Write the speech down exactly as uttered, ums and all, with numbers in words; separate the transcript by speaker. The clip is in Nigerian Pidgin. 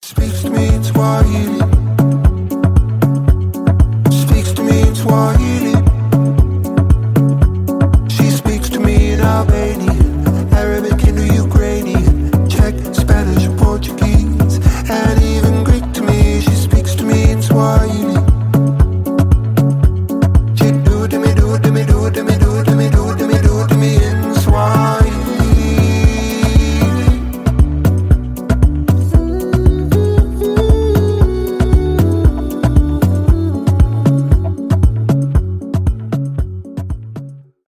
Speaker 1: Speaks to me in Swahili. Speaks to me in Swahili. She speaks to me in Albanian, Arabic.